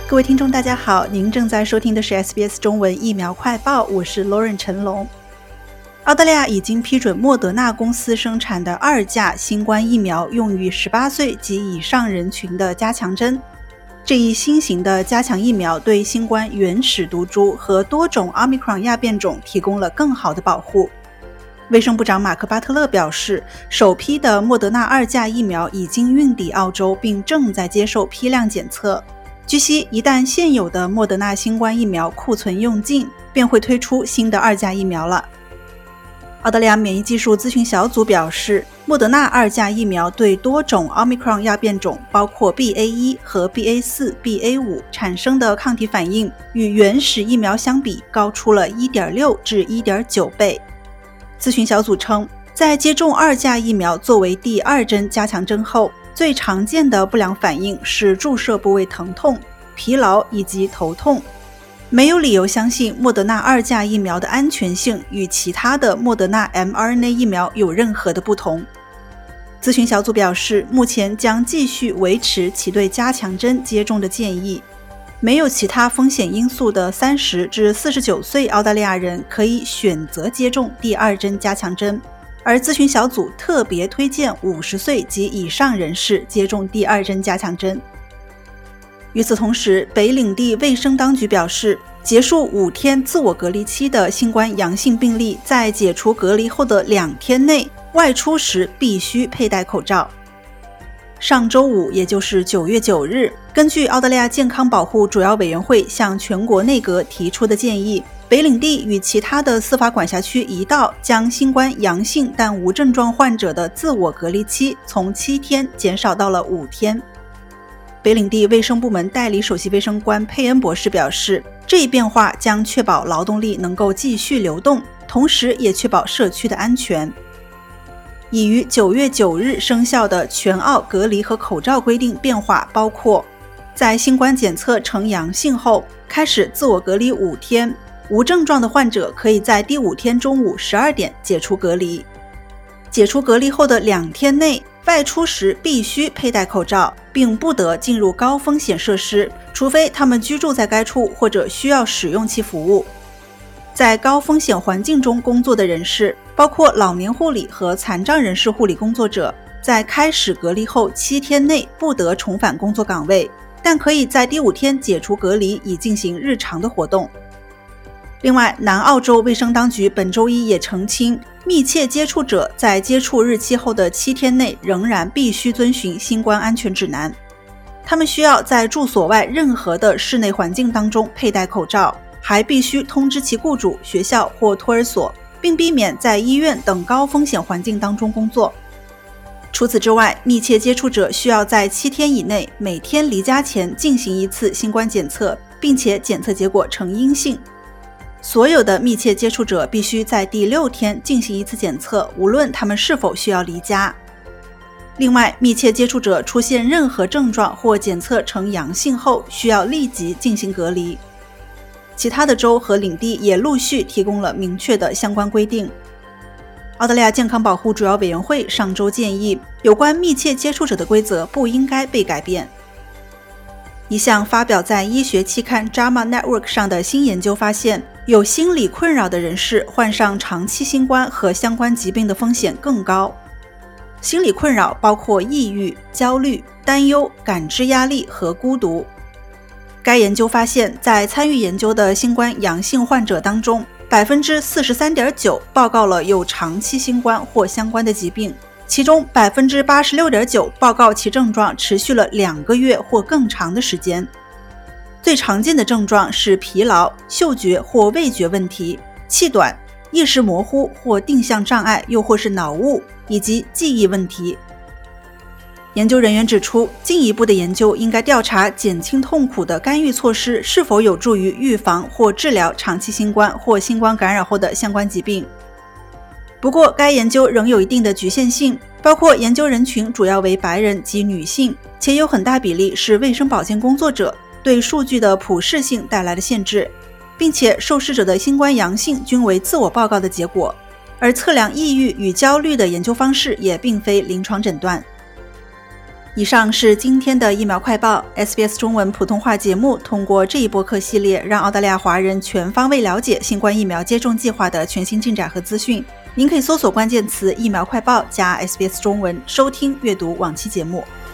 各位听众大家好，您正在收听的是 SBS 中文疫苗快报，我是 Lauren 陈龙。澳大利亚已经批准莫德纳公司生产的2价新冠疫苗用于18岁及以上人群的加强针。这一新型的加强疫苗对新冠原始毒株和多种 Omicron 亚变种提供了更好的保护。卫生部长马克·巴特勒表示，首批的莫德纳2价疫苗已经运抵澳洲，并正在接受批量检测。据悉，一旦现有的莫德纳新冠疫苗库存用尽，便会推出新的2价疫苗了。澳大利亚免疫技术咨询小组表示，莫德纳2价疫苗对多种 Omicron 亚变种，包括 BA.1 和 BA.4、BA.5 产生的抗体反应与原始疫苗相比高出了 1.6 至 1.9 倍。咨询小组称，在接种2价疫苗作为第2针加强针后，最常见的不良反应是注射部位疼痛、疲劳以及头痛。没有理由相信莫德纳2价疫苗的安全性与其他的莫德纳 mRNA 疫苗有任何的不同。咨询小组表示，目前将继续维持其对加强针接种的建议。没有其他风险因素的30至49岁澳大利亚人可以选择接种第2针加强针。而咨询小组特别推荐50岁及以上人士接种第2针加强针。与此同时，北领地卫生当局表示，结束5天自我隔离期的新冠阳性病例在解除隔离后的2天内外出时必须佩戴口罩。上周五，也就是9月9日，根据澳大利亚健康保护主要委员会向全国内阁提出的建议，北领地与其他的司法管辖区一道将新冠阳性但无症状患者的自我隔离期从7天减少到了5天。北领地卫生部门代理首席卫生官佩恩博士表示，这一变化将确保劳动力能够继续流动，同时也确保社区的安全。已于9月9日生效的全澳隔离和口罩规定变化包括，在新冠检测呈阳性后开始自我隔离5天，无症状的患者可以在第5天中午12点解除隔离。解除隔离后的2天内，外出时必须佩戴口罩，并不得进入高风险设施，除非他们居住在该处或者需要使用其服务。在高风险环境中工作的人士，包括老年护理和残障人士护理工作者，在开始隔离后7天内不得重返工作岗位，但可以在第5天解除隔离以进行日常的活动。另外，南澳洲卫生当局本周一也澄清，密切接触者在接触日期后的7天内仍然必须遵循新冠安全指南。他们需要在住所外任何的室内环境当中佩戴口罩，还必须通知其雇主、学校或托儿所，并避免在医院等高风险环境当中工作。除此之外，密切接触者需要在7天以内每天离家前进行1次新冠检测，并且检测结果呈阴性。所有的密切接触者必须在第6天进行1次检测，无论他们是否需要离家。另外，密切接触者出现任何症状或检测呈阳性后，需要立即进行隔离。其他的州和领地也陆续提供了明确的相关规定。澳大利亚健康保护主要委员会上周建议，有关密切接触者的规则不应该被改变。一项发表在医学期刊 JAMA Network 上的新研究发现，有心理困扰的人士患上长期新冠和相关疾病的风险更高。心理困扰包括抑郁、焦虑、担忧、感知压力和孤独。该研究发现，在参与研究的新冠阳性患者当中， 43.9% 报告了有长期新冠或相关的疾病，其中 86.9% 报告其症状持续了2个月或更长的时间。最常见的症状是疲劳、嗅觉或味觉问题、气短、意识模糊或定向障碍，又或是脑雾，以及记忆问题。研究人员指出，进一步的研究应该调查减轻痛苦的干预措施是否有助于预防或治疗长期新冠或新冠感染后的相关疾病。不过，该研究仍有一定的局限性，包括研究人群主要为白人及女性，且有很大比例是卫生保健工作者，对数据的普适性带来了限制，并且受试者的新冠阳性均为自我报告的结果，而测量抑郁与焦虑的研究方式也并非临床诊断。 以上是今天的疫苗快报。SBS 中文普通话节目通过这一播客系列，让澳大利亚华人全方位了解新冠疫苗接种计划的全新进展和资讯。您可以搜索关键词"疫苗快报"加 SBS 中文，收听阅读往期节目。